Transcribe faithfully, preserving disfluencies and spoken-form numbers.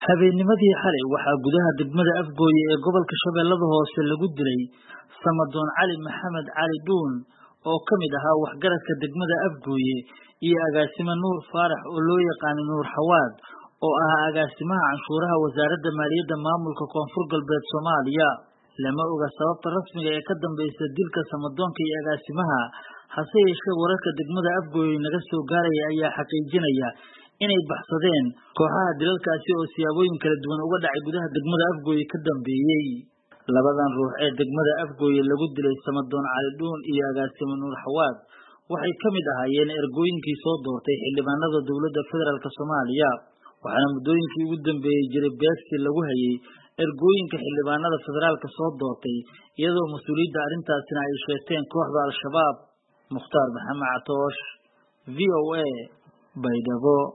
Habeennimadii xalay waxaa gudaha degmada Afgooye ee gobolka Shabeellada Hoose lagu dilay Samadoon Cali Maxamed Cali Dhuun oo ka mid ahaa waxgaradka degmada Afgooye iyo agaasimo Nuur Faarax oo loo yaqaan Nuur Xawaad oo ahaa agaasimaha canshuuraha wasaaradda maaliyadda maamulka Koonfur Galbeed Soomaaliya. Lama oga sababta rasmiga ee ka dambeysay dilka Samadoonka iyo agaasimaha, hase yeeshee wararka degmada Afgooye naga soo gaaraya ayaa xaqiijinaya inay baxsadeen kooxaha dilalkaasi oo siyaabooyin kala duwan uga dhacay gudaha degmada Afgooye ka dambeeyay. Labadan ruux ee degmada Afgooye lagu dilay Samadoon Cali Dhuun iyo agaasimo Nuur Xawaad waxay ka mid ahaayeen ergooyinkii soo doortay xildhibaanada dowladda federaalka Soomaaliya, waxaana muddooyinkii ugu dambeeyay jiray beegsi lagu hayay ergooyinka xildhibaanada federaalka soo doortay iyadoo mas'uuliyadda arrintaasina ay sheegteen kooxda Al-Shabaab. Mukhtaar Maxamed Catoosh, V O A, Baydhabo.